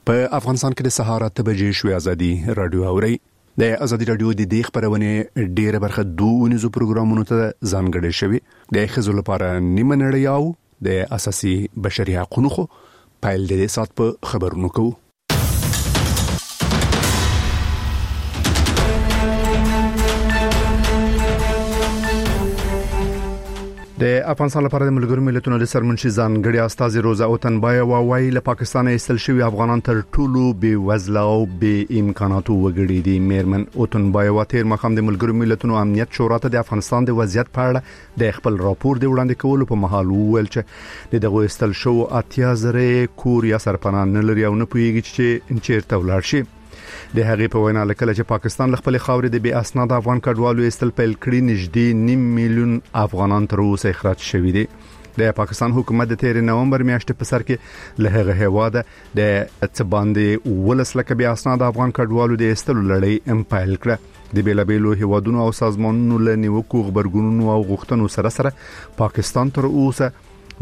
په افغانستان کې د سهار 8 بجې شوې ازادي رادیو اوري. د ازادي رادیو د دې خبرونه ډیره برخه دوه پروګرامونو ته ځانګړې شوی. د خزو لپاره نیمه نړۍ او د اساسي بشري حقوقو پایل د سات په خبرونو کوو. د افغانستان لپاره د ملګرو ملتونو د سرمنشي ځانګړي استاذ روزا اوتنبای وايي له پاکستان ایستل شوی افغانان تر ټولو بې وزله او بې امکاناتو وګړي دي. میرمن اوتنبای واتیر مخام د ملګرو ملتونو امنیت شورا ته د افغانستان د وضعیت په اړه د خپل راپور د وړاندې کولو په مهال وویل چې دغه ایستل شو 80,000 کور یا سرپناه نه لري او نه پوهیږي چې چیرته ولاړ شي. د هغې په وینا لکه چې پاکستان خپل خاورې د بې اسناد افغان کډوالو ایستل پیل کړي نږدې 9 میلیون افغانان تر اوسه اخراج شوي دي. د پاکستان حکومت د 13 نومبر میاشتې په سر کې له هغه هواده د څباندې ولس لکه بې اسناد افغان کډوالو د ایستلو لړۍ امپایل کړه. د بیلابیلو هیوادونو او سازمانونو له نیوکو خبرګونونو او غوښتنو سره سره پاکستان تر اوسه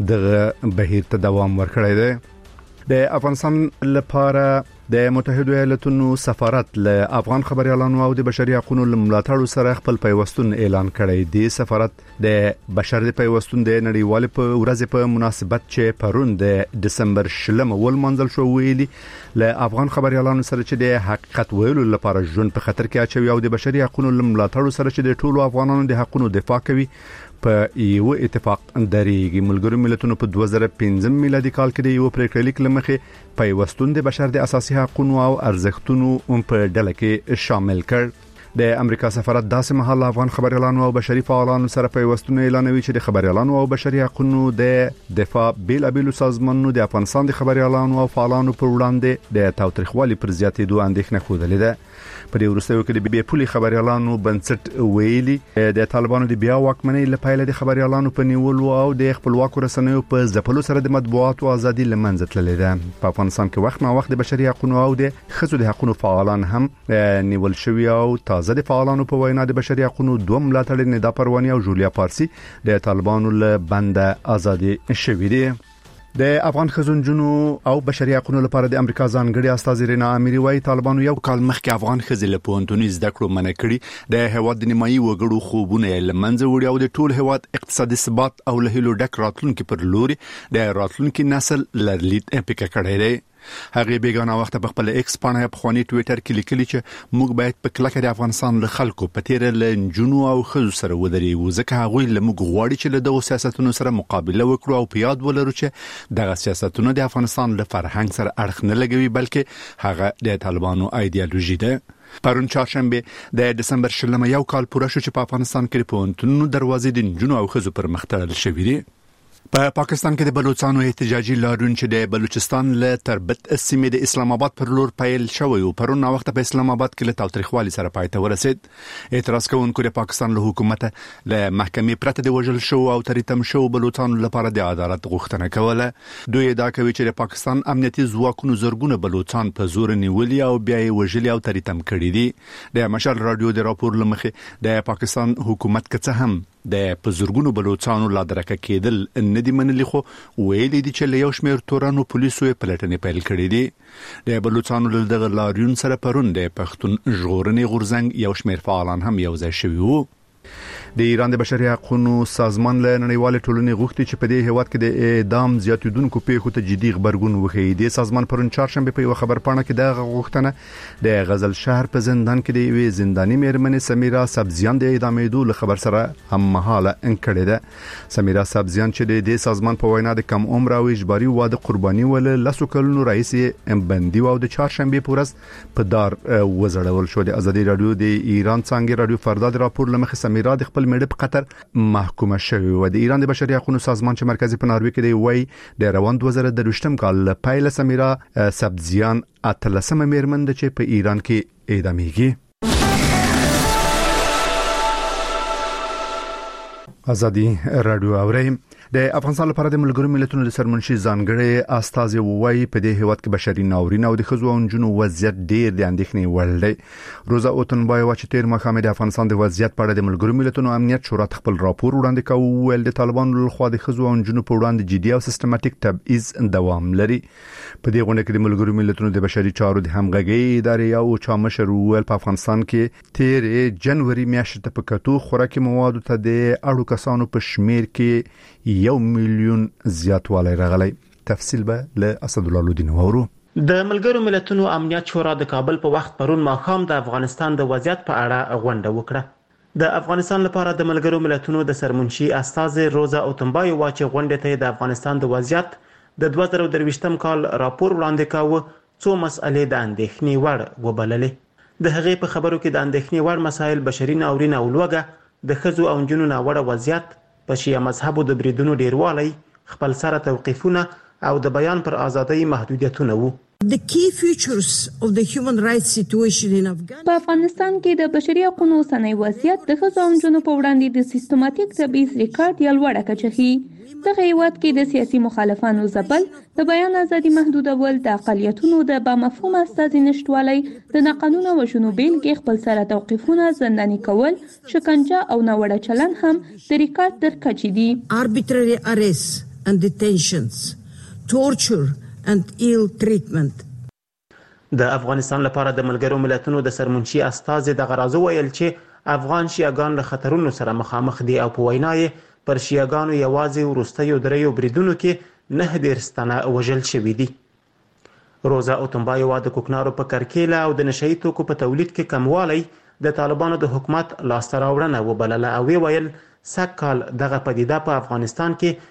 د بهیر ته دوام ورکړی دی. د افغانستان لپاره د متحده ایالاتونو سفارت له افغان خبريالانو او د بشري حقوقو ملاتړ سره خپل پیوستون اعلان کړی دی. سفارت د بشري پیوستون د نړیوال په ورځ په مناسبت چې پرون د دسمبر 10 ول منځل شو ویلي له افغان خبريالانو سره چې د حقیقت ویلو لپاره ژوند په خطر کې اچوي او د بشري حقوقو ملاتړ سره چې د ټولو افغانانو د حقوقو دفاع کوي په یو اتفاق درېږي. ملګرو ملتونو په 2015 میلادي کال کې د یو پریکړه لیک لمخې پیوستون د بشر د اساسي حقوقو او ارزښتونو په ډله کې شامل کړ. د امریکا سفارت داسې مهال افغان خبريالانو او بشري فعالانو سره پیوستون اعلانوي چې د خبريالانو او بشري حقوقو د دفاع بیلابیلو سازمانونو د افغانستان د خبريالانو او فعالانو پر وړاندې د تاوتریخوالي پر زیاتېدو اندېښنه خوده ده. په دې وروستیو کې د بي پولي خبريالانو بنسټ ویلي د طالبانو د بیا واکمنۍ لپاره د خبريالانو په نیولو او د خپلواکو رسنیو په ځپلو سره د مطبوعاتو ازادي لمنځه تللې ده. په افغانستان کې وخت نا وخت د بشري حقوقو او د خزو د حقوقو فعالان هم نیول شوی او تازه د فعالانو په وینا د بشري حقوقو دوه ملاتړي ندا پرواني او جولیا پارسي د طالبانو له بند ازادي شوی دي. د افغان خزونجونو او بشري حقوقو لپاره د امریکا ځانګړي استاذ رینا اميري وايي طالبانو یو کال مخکې افغان خزې له پونتونی زده کړو منع کړي د هواد د نیمایي وګړو خوبونه لمنځه وړي او د ټول هواد اقتصادي ثبات او له هلو ډک راتلونکو پر لوري د راتلونکو نسل لرلید امپیکا کړی دی. هغه بیگانه وخت په خپل ایکس باندې په خواني ټوئیټر کې لیکلي چې موږ باید په کلکه د افغانستان له خلکو په تیر لنجونو او خزو سره ودرېږو ځکه هغه له موږ غواړي چې له دغه سیاستونو سره مقابله وکړو او په یاد ولرو چې دغه سیاستونه د افغانستان له فرهنګ سره اړخ نه لګوي بلکې هغه د طالبانو ایدئولوژي ده. پرون چهارشنبه د دسمبر 10 یو کال پوره شو چې په افغانستان کې په پونتونو دروازې د نجونو او خزو پر مخ تړل شوې دي. په پاکستان کې د بلوچستانو احتجاجي لاریون چې د بلوچستان له تربت سیمې د اسلام آباد پر لور پیل شوی او پرون وخت په اسلام آباد کې له تاوتریخوالي سره پای ته ورسید. اعتراض کوونکو د پاکستان له حکومت له محکمې پرته د وژل شو او تریتم شو بلوچستان لپاره د عدالت غوښتنه کوله. دوی ادعا کوي چې د پاکستان امنیتي ځواکونو زرګونه بلوچستان په زور نیولي او بیا یې وژلي او تریتم کړي دي. د مشال رادیو د راپور لمخې د پاکستان حکومت کڅه هم د پزورګونو بلوچستانو لا درکه کېدل ندی منلي خو ویلي دي چې له یو شمېر تورانو پولیسو پلټنې پیل کړې دي. د بلوچستانو له دغه لاریون سره پرون د پښتون ژغورنې غورځنګ یو شمېر فعالان هم یو ځای شوي وو. د ایران د بشري حقوقو سازمان له نړیوال ټولنې غوښتي چې په دې هیواد کې د اعدام زیاتیدونکو پیښو ته جدي خبرګون وښيي. د سازمان پرون چهارشنبه په یو خبرپاڼه کې د غوښتنه د غزل شهر په زندان کې د یوې زنداني مېرمنې سمیرا سبزیان د اعدامېدو له خبر سره هم مهاله انکړې ده. سمیرا سبزیان چې د سازمان په وینا د کم عمر او اجباري واده قرباني ول لاسو کلونو رئیس بندي او د چهارشنبه پورس په دار وزړول شو. د ازادي رادیو د ایران څنګه رادیو فردا د راپور لمخې سمیرا د خپل مړه په قطر محکومه شوی و. د ایران د بشري حقوقو سازمان چې مرکزی په ناروې کې دی وای د روان 2023 کال پایله سمیرا سبزیان اتلسمه مېرمن ده چې په ایران کې اعدامیږي. ازادي رادیو اوري. د افغانستان لپاره د ملګرو ملتونو د سرمنشي ځانګړي استازي وایي په دې هیواد کې بشري ناورین او د ښځو او نجونو وضعیت ډیر د اندېښنې وړ دی. روزا اوتنبایوا چې تیر مخامه د افغانستان د وضعیت په اړه د ملګرو ملتونو امنیت شورا خپل راپور وړاندې کاوه، ویل د طالبانو لخوا د ښځو او نجونو په وړاندې جدي او سیستماتیک تبعیض دوام لري. په دې غونډه کې د ملګرو ملتونو د بشري چارو د همغږي ادارې او چا مشر ویل په افغانستان کې تیر جنوري میاشتې ته په کتو خوراکي موادو ته د اړو کسانو په شمیر کې 1 میلیون زیاتوالی راغلی. تفصیل به له اسد الله لودین وورو. د ملګرو ملتونو امنیت شورا د کابل په وخت پرون ماښام د افغانستان د وضعیت په اړه غونډه وکړه. د افغانستان لپاره د ملګرو ملتونو د سرمنشي استازي روزا اوتنبایوا چې غونډه ته د افغانستان د وضعیت د 2023م کال راپور وړاندې کاوه، څو مسئلې د اندېښنې وړ وبللې. د هغې په خبرو کې د اندېښنې وړ مسایل بشري ناورین او لوږه، د ښځو او نجونو ناوړه وضعیت، په شیعه مذهبو د بریدونو ډیروالی، خپل سره توقیفونه او د بیان پر ازادۍ محدودیتونه وو. The key features of the human rights situation in Afghanistan. په افغانستان کې د بشري حقوقو اوسنی وضعیت د ښځو او نجونو په وړاندې د سیستماتیک تبعیض ریکارډ یې لوړه کچه ښيي. دغه هیواد کې د سیاسي مخالفانو ځپل، د بیان ازادي محدودول، د اقلیتونو د بامفهومه استازي نشټوالی، د ناقانونه وژنو بیلګې، خپل سره توقیفونه، زنداني کول، شکنجه او ناوړه چلن هم د ریکارډ تر کچې دي. Arbitrary arrests and detentions, torture and ill treatment. د افغانستان لپاره د ملګرو ملتونو د سرمنشي استازي د غرازو ویل چې افغان شیعاګان له خطرونو سره مخامخ دي او په وینا یې پر شیعاګانو یوازې وروستیو دریو بریدونو کې 9 تنه وژل شوي دي. روزا اوتنبایوا د کوکنارو په کرکیله او د نشهیي توکو په تولید کې کموالی د طالبانو د حکومت لاسته راوړنه وبلله او ویل سږ کال دغه پدیده په افغانستان کې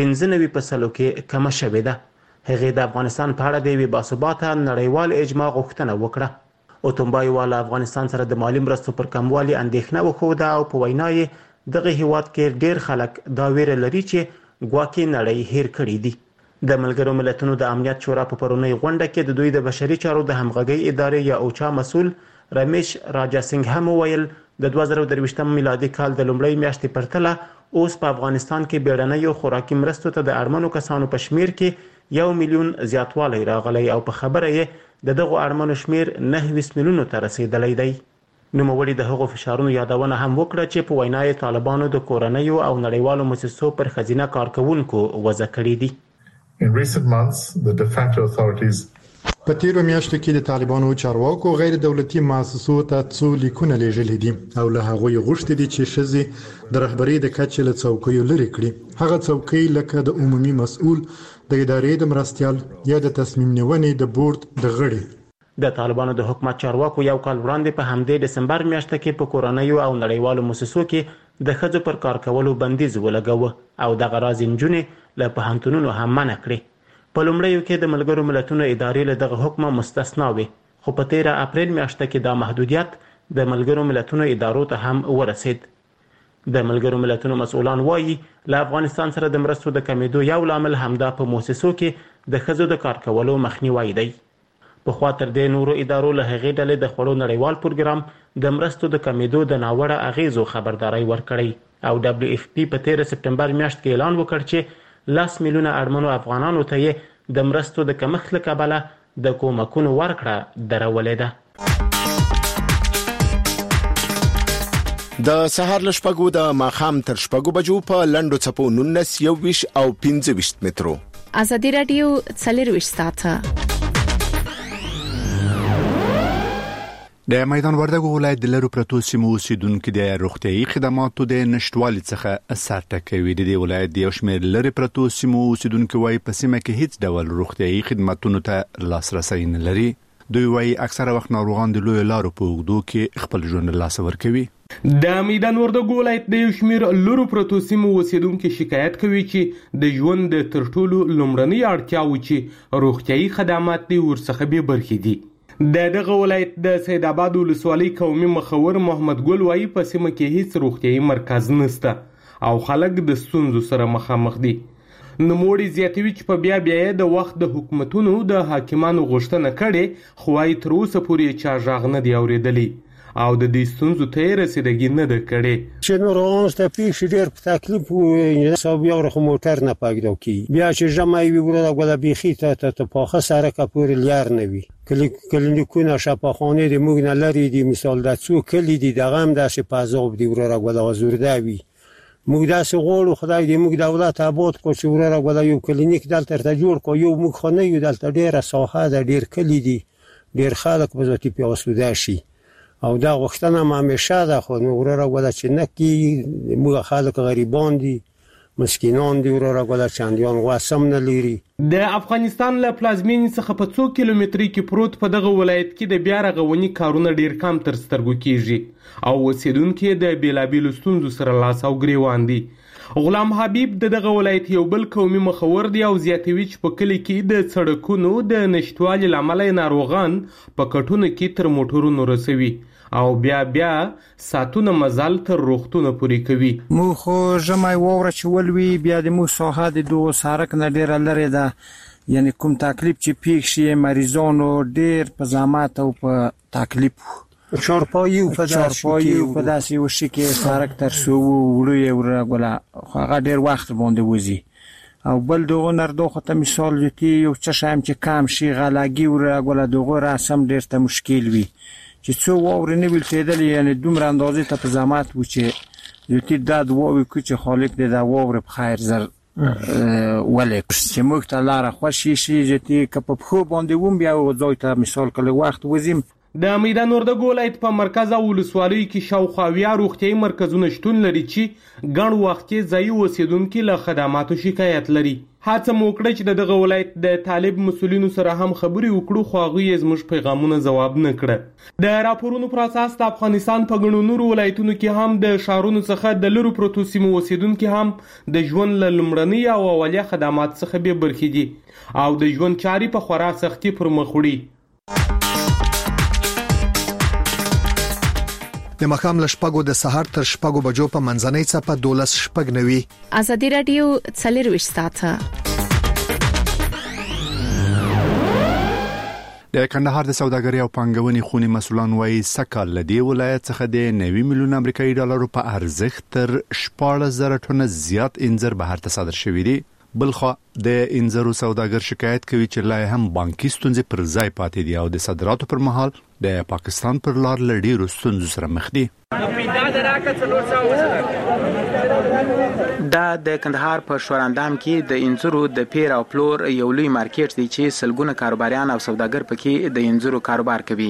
95% کې کمه شوې ده. هغې د افغانستان په اړه د یوې باثباته نړیوال اجماع غوښتنه وکړه. اوتنبایوا له افغانستان سره د مالي مرستو پر کموالي اندېښنه وښوده او په وینا یې دغه هیواد کې ډیر خلک دا ویره لري چې ګواکې نړۍ هیر کړي دي. د ملګرو ملتونو د امنیت شورا په پرونی غونډه کې د دوی د بشري چارو د همغږۍ ادارې یا اوچا مسؤل رمیش راجاسنګ هم ویل د 2023 میلادي کال د لومړۍ میاشتې پرتله اوس په افغانستان کې بیړنیو خوراکي مرستو ته د اړمنو کسانو په شمیر کې 1 میلیون زیاتوالی راغلی او په خبره یې دغه اړمنو شمیر 9 میلیونو ته رسیدلی دی. نوموړي د هغو فشارونو یادونه هم وکړه چې په وینا یې طالبانو د کورنیو او نړیوالو مؤسسو پر ښځینه کارکوونکو وضع کړي دي. In recent months, the de facto authorities په تیرو میاشتو کې د طالبانو چارواکو غیر دولتي مؤسسو ته څو لیکونه لیږلي دي او له هغوی غوښتي دي چې ښځې د رهبرۍ د کچې له څوکیو لرې کړي. هغه څوکۍ لکه د عمومي مسؤل، د ادارې د مرستیال یا د تصمیم نیونې د بورډ د غړي. د طالبانو د حکومت چارواکو یو کال وړاندې په همدې دسمبر میاشته کې په کورنیو او نړیوالو مؤسسو کې د ښځو پر کار کولو بندیز ولګاوه او دغه راز نجونې له پوهنتونونو هم منع کړې. په لومړیو کې د ملګرو ملتونو ادارې له دغه حکمه مستثنا وې، خو په 13 اپریل میاشته کې دا محدودیت د ملګرو ملتونو ادارو ته هم ورسید. د ملګرو ملتونو مسؤلان وایي له افغانستان سره د مرستو د کمیدو یو لامل همدا په مؤسسو کې د ښځو د کار کولو مخنیوی دی. په خوا تر دې نورو ادارو له هغې ډلې د خوړو نړیوال پروګرام د مرستو د کمیدو د ناوړه اغیزو خبرداري ورکړی او WFP په 13 سپټمبر میاشت کې اعلان وکړ چې 10 میلیونه اړمنو افغانانو ته یې د مرستو د کمښت له کبله د کومکونو ورکړه درولې ده. د سهار له شپږو د ماښام تر شپږو بجو په لنډو څپو 19 21 او 25 مترو. ازادي رادیو 24 ساعته د میدان وردګو ولایت د لرو پرتو سیمو اوسیدونکو د روغتيایي خدماتو د نشټوالي څخه اثر ټکوي. د دې ولایت د یو شمېر لري پرتو سیمو اوسیدونکو وايي په سیمه کې هیڅ ډول روغتيایي خدماتونو ته لاسرسي نه لري. دوی وايي اکثره وخت ناروغان د لوی لارو په اوږدو کې خپل ژوند لاس ورکوي. د میدان وردګو ولایت د یو شمېر لرو پرتو سیمو اوسیدونکو شکایت کوي چې د ژوند د تر ټولو لومړنۍ اړتیاوې چې روغتيایي خدمات دي ورڅخه به برخې دي. دغه ولایت د سید آباد ولسوالۍ قومي مخور محمد ګل وايي په سیمه کې هیڅ روغتيایي مرکز نشته او خلک د ستونزو سره مخامخ دي. نوموړي زیاتوي چې په بیا د وخت د حکومتونو د حاکمانو غوښتنه کړې خو تر اوسه پورې چا غږ نه دی اورېدلی او د دې ستونزو ته یې رسیدګي نه ده کړې چې ناروغانو ته پیښې ډېر په تکلیف و حساب یو رقم موټر نه پیدا کیږي بیا چې ژمی وي وروره ګوله بیخي ته پاخه سړکه پورې لیار نه وي کلینیکونه شفاخانې د موږ نه لرې دي مثال د څو کلي دي دغه هم داسې په عذاب دي وروره ګوله ازورده وي موږ داسې غواړو خدای دې موږ دولت آباد کړو چې وروره ګوله یو کلینیک دلته ته جوړ کړو یو موږ خو نه یو دلته ډېره ساحه ده ډېر کلي دي ډېر خلک په ذاتي پې آسوده شي او دا غوښتنه م همیشه ده خو وروره ګوله چې نه کېږي موږ خلک غریبان دي مسکینان دي وروره ګوله چندیان غوث هم نه لري د افغانستان له پلازمینې څخه په 2 کیلومتري کې پروت په دغه ولایت کې د بیا رغونې کارونه ډیر کم تر سترګو کیږي او اوسیدونکي د بیلابیلو ستونزو سره لاس او ګریوان دي. غلام حبیب دغه ولایت یو بل قومي مخور دی او زیاتوي چې په کلی کې د سړکونو د نشټوالي لامل ناروغان په کټونو کې تر موټرونو رسوي او بیا ساتونه مزل تر روغتونه پوری کوي. مو خو ژمی واوره چې ولوي بیا د مو ساحه د دوه سړک نه ډیره لري ده یعنی کوم تکلیف چې پیښ شي مریضانو ډیر په زحمت او په تکلیف چارپایي په داسې وشي کې سړک تر سو وړي ورغله هغه ډیر وخت باندې وځي او بل دغه نردوخه ته مثال جتی یو څه شایم چې کم شي غلاګي ورغله دغه رسم ډیر ته مشکل وي چې څو واورې نه ویل کېدل یعنی دومره اندازې ته په زحمت و چې یوتی داد ووي چې خالق دې دا واورې په خیر زر ولې چې موږ ته لاره خوشي شي چې په پخو باندې وم بیا ځای ته مثال کله وخت وزیم. د میدان وردګ ولایت په مرکز او ولسوالیو کې شاوخوا روغتیايي مرکزونه شتون لري چې ګڼ وخت کې ځایي اوسیدونکي له خدماتو شکایت لري. هڅه مو وکړه چې دغه ولایت د طالب مسولینو سره هم خبرې وکړو خو هغوی یې زموږ پیغامونه ځواب نه کړه. د راپورونو پر اساس د افغانستان په ګڼو نورو ولایتونو کې هم د ښارونو څخه د لرو پرتو سیمو اوسیدونکي هم د ژوند له لومړني او اولیه خدمات څخه بې برخې دي او د ژوند چارې په خورا سختي پر مخ وړي. د مخام له شپږو د سحر تر شپږو بجو په منځنۍ څپه 12 شپږ نوي. ازادي رادیو 24 ساعته. د کندهار د سوداګرۍ او پانګونې خونی مسولان وايي سکهال لدی ولایت څخه د 90 میلیون امریکایي ډالرو په ارزښت تر 14,000 ټنه زیات انځر بهر ته صادر شوی دی. بلخو د انځرو سوداګر شکایت کوي چې لا هم بانکي ستونزې پر ځای پاتې دي او د صادراتو پر مهال د پاکستان پر لار لړیرو ستونزو سره مخ دي. دا د کندهار په شوراندام کې د انځرو د پیر او پلور یو لوی مارکیټ دی چې سلګونه کاروباریان او سوداګر پکې د انځرو کاروبار کوي.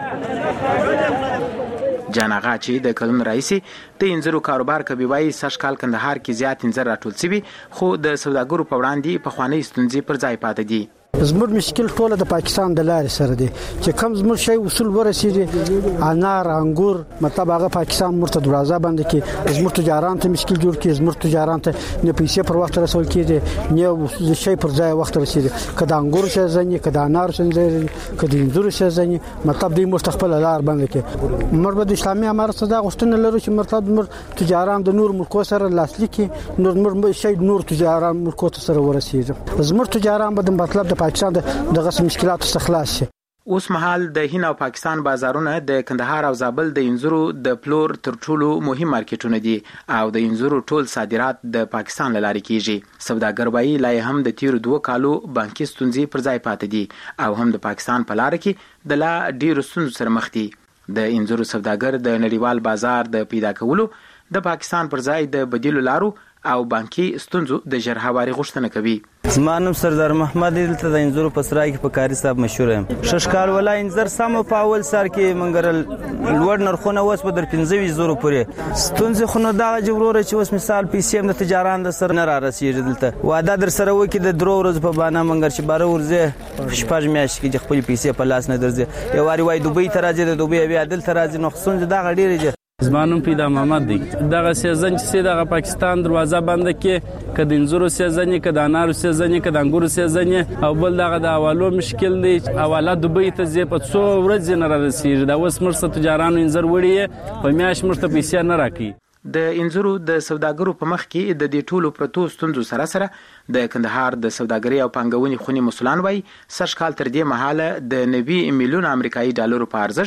جانغا چې د کلون رئیس د انځرو کاروبار کوي وایي سشکال کندهار کې زیات انځر راټول شوی خو د سوداګرو په وړاندې په خواني ستونزې پر ځای پاتې دي. زموږ مشکل ټول د پاکستان د لارې سره دی چې کم زموږ شی وصول ورسېږي انار انګور مطلب هغه پاکستان مرته دروازه بند کې زموږ تجاران ته مشکل جوړ کې زموږ تجاران ته نه پیسې پر وخت رسول کېږي نه شی پر ځای وخت رسېږي کله انګور شې ځنی کله انار شې کله انځور شې ځنی مطلب دې مستقبل لار بند کې مربد اسلامي امارت صدا غوښتنه لرو چې مرتد مر تجاران د نور ملکو سره لاسلیک نور مر شی نور تجاران ملکو سره ورسېږي زموږ تجاران به مطلب پاکستان دغه مشکلات څخه خلاص شي. اوس مهال د هند او پاکستان بازارونه د کندهار او زابل د انځرو د پلور تر ټولو مهم مارکیټونه دي او د انځرو ټول صادرات د پاکستان لاري کیږي. سوداګر وایي لا هم د تیر 2 کالو بانکي ستونزې پر ځای پاتې دي او هم د پاکستان په لار کې د لا ډیرو ستونزو سره مخ دي. د انځرو سوداګر د نړیوال بازار د پیدا کولو د پاکستان پر ځای د بدیلو لارو او بانکي ستونزو د ژرهواري غوښتنه کوي. زمانم سردار محمد دلته د انځرو په سرای کې په کاری صاحب مشهور یم. ششکال ولا انځر سم په اول سر کې منګرل لوړ نرخونه وس په در 15 زره پورې ستونزې خو نه دا جوړوره چې وس مثال پیسې هم د تجاران د سر نه را رسیږي دلته واده در سره وکي د درو ورځې په باندې منګر چې بار ورځه شپږ میاشتې کې خپل پیسې په لاس نه درځي یو واری وای دوبۍ ته راځي د دوبۍ بیا دلته راځي نو ستونزې دا غډیره دي. زمانم پیدا محمد دی دغه سیزن چې دغه پاکستان دروازه بند کې کده انځرو سیزن کده انارو سیزن کده انګورو سیزن او بل دغه د حوالو مشکل دی حواله دوبۍ ته زی په 100 ورځې نه رسیږي دا اوس مرسته تجارانو انځر وړي په میاش مرسته پیسې نه راکړي. د انځرو د سوداګرو په مخ کې د دې ټولو پرتو ستونزو سره د کندهار د سوداګرۍ او پانګونې خونی مسولان وایي سږ کال تر دې مهاله د 90 میلیون امریکایي ډالرو په ارزښت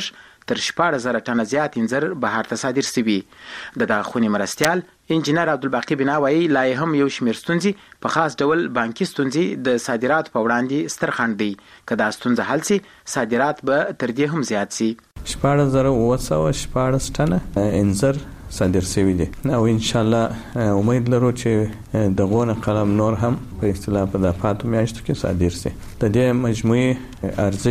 تر 14,000 ټنه زیات انځر بهر ته صادر شوي. د دغه خونې مرستیال انجینر عبدالباقي بنا وایي لا هم یو شمېر ستونزې په خاص ډول بانکي ستونزې د صادراتو په وړاندې ستر خنډ دی. که دا ستونزه حل شي صادرات به تر دې هم زیات شي. 14,914 ټنه انځر صادر شوی دي او ان شاء الله امید لرو چې دغه قلم نور هم په اصطلاح په د پاتو میاشتو کې صادر شي. د دې مجموعي ارزښت